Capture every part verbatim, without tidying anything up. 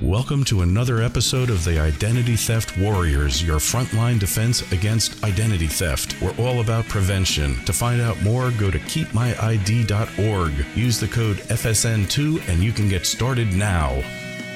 Welcome to another episode of the Identity Theft Warriors, your frontline defense against identity theft. We're all about prevention. To find out more, go to keep my I D dot org. Use the code F S N two and you can get started now.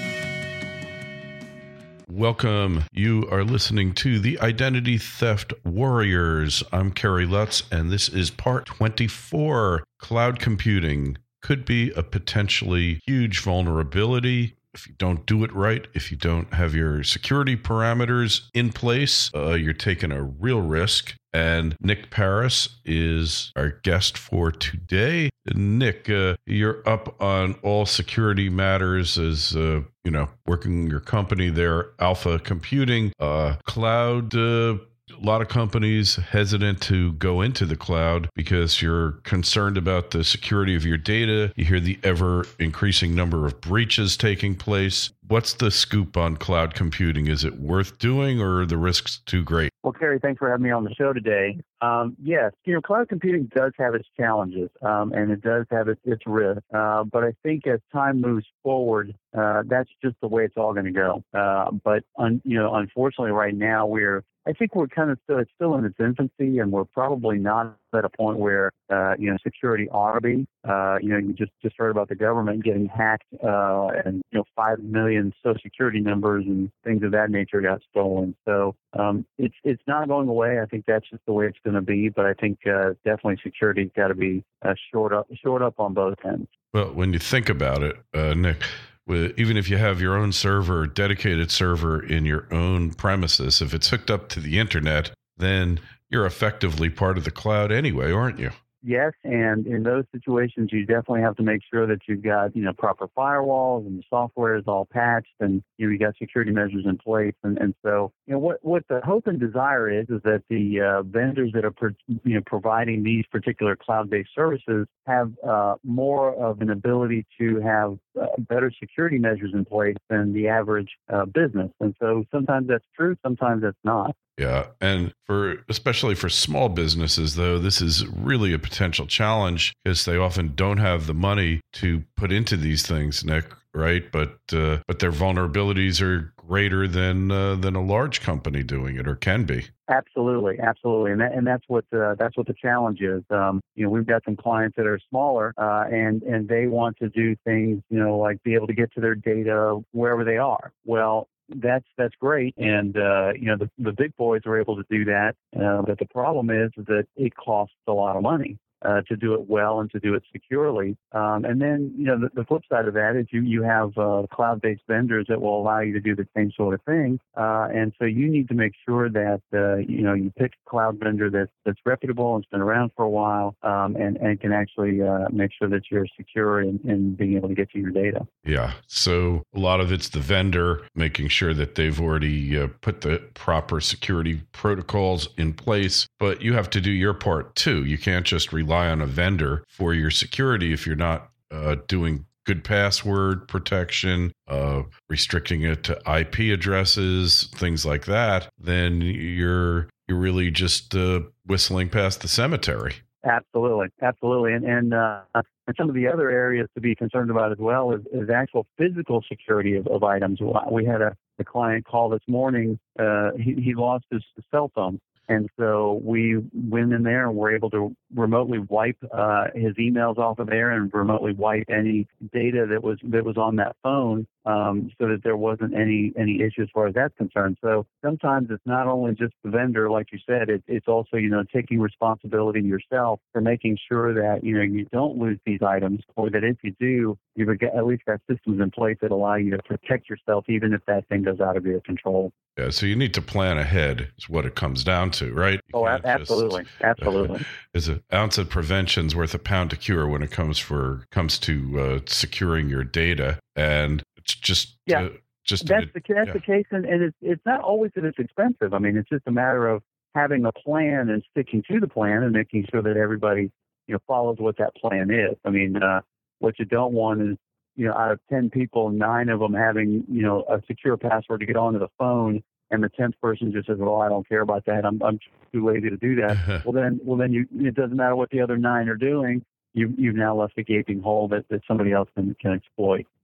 Welcome. You are listening to the Identity Theft Warriors. I'm Kerry Lutz, and this is part twenty-four. Cloud computing could be a potentially huge vulnerability. If you don't do it right, if you don't have your security parameters in place, uh, you're taking a real risk. And Nick Paris is our guest for today. Nick, uh, you're up on all security matters as, uh, you know, working your company there, Alpha Computing, uh, cloud. Uh, A lot of companies hesitant to go into the cloud because you're concerned about the security of your data. You hear the ever increasing number of breaches taking place. What's the scoop on cloud computing? Is it worth doing, or are the risks too great? Well, Kerry, thanks for having me on the show today. Um, yes, you know, cloud computing does have its challenges, um, and it does have its, its risks. Uh, but I think as time moves forward, uh, that's just the way it's all going to go. Uh, but un, you know, unfortunately, right now we're I think we're kind of still, it's still in its infancy, and we're probably not at a point where, uh, you know, security ought to be. Uh, you know, you just, just heard about the government getting hacked, uh, and, you know, five million Social Security numbers and things of that nature got stolen. So um, it's it's not going away. I think that's just the way it's going to be. But I think uh, definitely security's got to be uh, shored up, shored up on both ends. Well, when you think about it, uh, Nick, even if you have your own server, dedicated server in your own premises, if it's hooked up to the internet, then you're effectively part of the cloud anyway, aren't you? Yes, and in those situations, you definitely have to make sure that you've got, you know, proper firewalls and the software is all patched, and you know, you got security measures in place. And, and so, you know, what, what the hope and desire is is that the uh, vendors that are pro- you know providing these particular cloud-based services have uh, more of an ability to have uh, better security measures in place than the average uh, business. And so sometimes that's true, sometimes that's not. Yeah. And for, especially for small businesses, though, this is really a potential challenge because they often don't have the money to put into these things, Nick, right? But, uh, but their vulnerabilities are greater than, uh, than a large company doing it, or can be. Absolutely, absolutely, and that, and that's what uh, that's what the challenge is. Um, you know, we've got some clients that are smaller, uh, and and they want to do things, you know, like be able to get to their data wherever they are. Well, that's that's great, and uh, you know, the the big boys are able to do that. Uh, but the problem is that it costs a lot of money uh, to do it well and to do it securely. Um, and then, you know, the, the flip side of that is you you have uh, cloud-based vendors that will allow you to do the same sort of thing. Uh, and so you need to make sure that uh, you know you pick a cloud vendor that's that's reputable and has been around for a while, um, and and can actually uh, make sure that you're secure in, in being able to get to your data. Yeah. So a lot of it's the vendor making sure that they've already uh, put the proper security protocols in place, but you have to do your part too. You can't just rely on a vendor for your security if you're not uh, doing good password protection, uh, restricting it to I P addresses, things like that. Then you're you're really just uh, whistling past the cemetery. Absolutely, absolutely, and and, uh, and some of the other areas to be concerned about as well is, is actual physical security of, of items. We had a, a client call this morning. Uh, he, he lost his cell phone. And so we went in there and were able to remotely wipe uh, his emails off of there and remotely wipe any data that was that was on that phone, um, so that there wasn't any any issue as far as that's concerned. So sometimes it's not only just the vendor, like you said, it, it's also, you know, taking responsibility yourself for making sure that, you know, you don't lose these items, or that if you do, you've at least got systems in place that allow you to protect yourself, even if that thing goes out of your control. Yeah, so you need to plan ahead is what it comes down to, right? You oh, absolutely, just, absolutely. Is an ounce of prevention's worth a pound to cure when it comes for comes to uh, securing your data, and it's just yeah. Uh, just that's the that's yeah. the case, and, and it's it's not always that it's expensive. I mean, it's just a matter of having a plan and sticking to the plan and making sure that everybody, you know, follows what that plan is. I mean, uh, what you don't want is, you know, out of ten people, nine of them having, you know, a secure password to get onto the phone, and the tenth person just says, "Well, I don't care about that. I'm I'm too lazy to do that." well, then, well, then you it doesn't matter what the other nine are doing. You you've now left a gaping hole that, that somebody else can can exploit.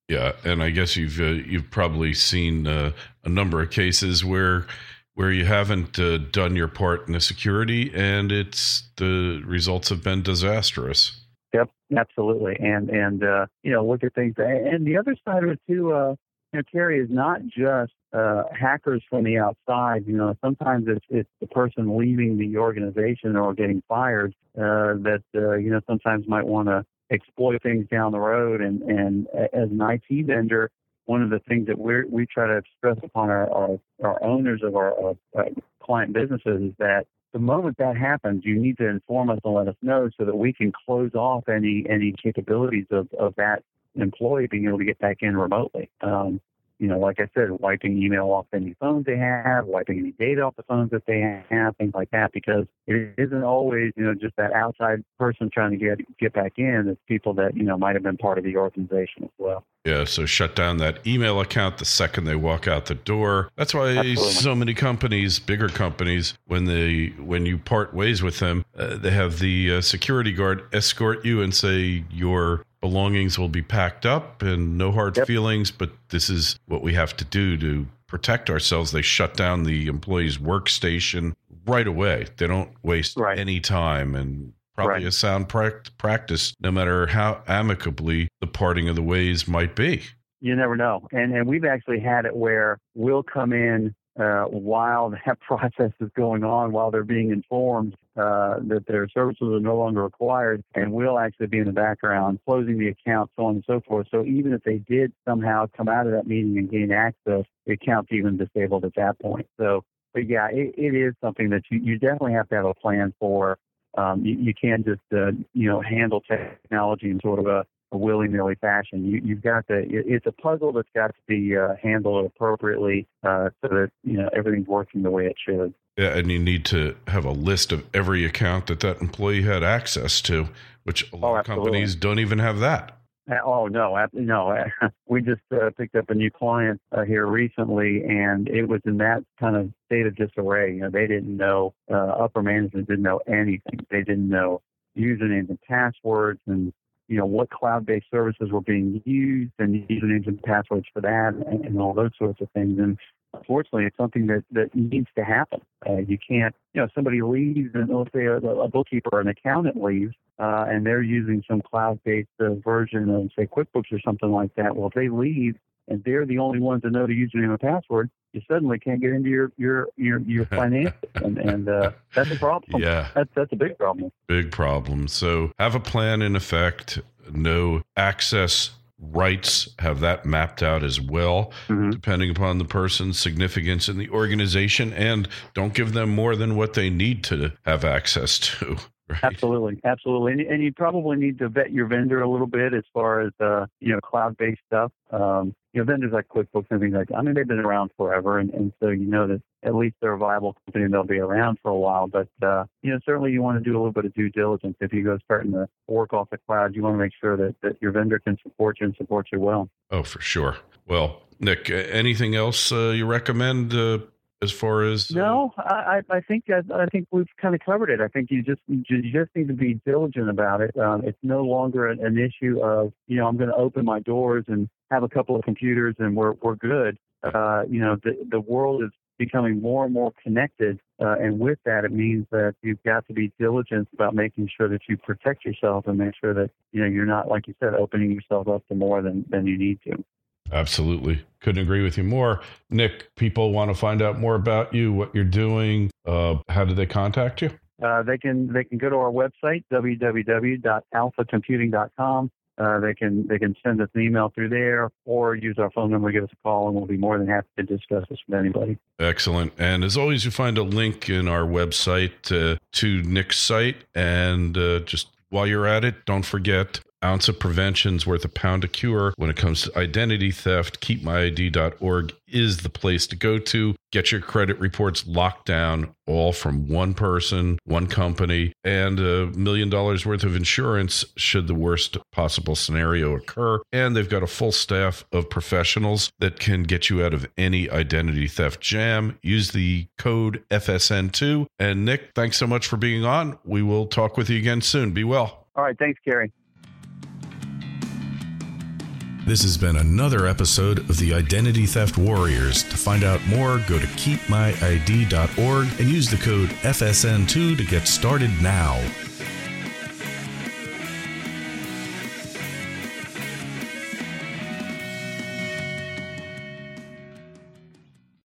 Yeah, and I guess you've uh, you've probably seen uh, a number of cases where where you haven't uh, done your part in the security, and it's the results have been disastrous. Yep, absolutely. And and uh, you know, look at things. And the other side of it too, uh, you know, Kerry, is not just uh, hackers from the outside. You know, sometimes it's it's the person leaving the organization or getting fired uh, that uh, you know sometimes might want to exploit things down the road. And and as an I T vendor, one of the things that we we try to stress upon our our, our owners of our, our, our client businesses is that the moment that happens, you need to inform us and let us know so that we can close off any any capabilities of, of that employee being able to get back in remotely. Um, you know, like I said, wiping email off any phones they have, wiping any data off the phones that they have, things like that, because it isn't always, you know, just that outside person trying to get get back in. It's people that, you know, might have been part of the organization as well. Yeah, so shut down that email account the second they walk out the door. That's why Absolutely. so many companies, bigger companies, when they when you part ways with them, uh, they have the uh, security guard escort you and say your belongings will be packed up and no hard yep. feelings, but this is what we have to do to protect ourselves. They shut down the employee's workstation right away. They don't waste right. any time, and probably right. a sound practice, no matter how amicably the parting of the ways might be. You never know. And and we've actually had it where we'll come in uh, while that process is going on, while they're being informed uh, that their services are no longer required, and we'll actually be in the background closing the account, so on and so forth. So even if they did somehow come out of that meeting and gain access, the account's even disabled at that point. So, but yeah, it, it is something that you, you definitely have to have a plan for. Um, you, you can't just, uh, you know, handle technology in sort of a, a willy-nilly fashion. You, you've got to, it, it's a puzzle that's got to be uh, handled appropriately uh, so that, you know, everything's working the way it should. Yeah, and you need to have a list of every account that that employee had access to, which a lot oh, of companies don't even have that. Oh, no, no. We just uh, picked up a new client uh, here recently, and it was in that kind of state of disarray. You know, they didn't know, uh, upper management didn't know anything. They didn't know usernames and passwords and, you know, what cloud-based services were being used and usernames and passwords for that and, and all those sorts of things. And unfortunately, it's something that, that needs to happen. Uh, you can't, you know, somebody leaves, and let's say a, a bookkeeper or an accountant leaves, uh, and they're using some cloud-based uh, version of, say, QuickBooks or something like that. Well, if they leave and they're the only ones that know the username and password, you suddenly can't get into your your your, your finances, and, and uh, that's a problem. Yeah, that's that's a big problem. Big problem. So have a plan in effect. No access rights, have that mapped out as well, mm-hmm. depending upon the person's significance in the organization, and don't give them more than what they need to have access to. Right? Absolutely, absolutely, and, and you probably need to vet your vendor a little bit as far as uh, you know, cloud-based stuff. Um, you know, vendors like QuickBooks and things like that. I mean, they've been around forever, and, and so you know that at least they're a viable company and they'll be around for a while. But uh, you know, certainly you want to do a little bit of due diligence if you go starting to work off the cloud. You want to make sure that, that your vendor can support you and support you well. Oh, for sure. Well, Nick, anything else uh, you recommend? Uh As far as uh, no, I, I think I, I think we've kind of covered it. I think you just you just need to be diligent about it. Um, it's no longer an, an issue of, you know, I'm going to open my doors and have a couple of computers and we're we're good. Uh, you know, the the world is becoming more and more connected, uh, and with that, it means that you've got to be diligent about making sure that you protect yourself and make sure that, you know, you're not, like you said, opening yourself up to more than than you need to. Absolutely. Couldn't agree with you more. Nick, people want to find out more about you, what you're doing. Uh, how do they contact you? Uh, they can they can go to our website, w w w dot alpha computing dot com. Uh, they can they can send us an email through there or use our phone number, give us a call, and we'll be more than happy to discuss this with anybody. Excellent. And as always, you find a link in our website uh, to Nick's site. And uh, just while you're at it, don't forget, ounce of prevention's worth a pound of cure. When it comes to identity theft, keep my I D dot org is the place to go to. Get your credit reports locked down, all from one person, one company, and a million dollars worth of insurance should the worst possible scenario occur. And they've got a full staff of professionals that can get you out of any identity theft jam. Use the code F S N two. And Nick, thanks so much for being on. We will talk with you again soon. Be well. All right. Thanks, Kerry. This has been another episode of the Identity Theft Warriors. To find out more, go to keep my I D dot org and use the code F S N two to get started now.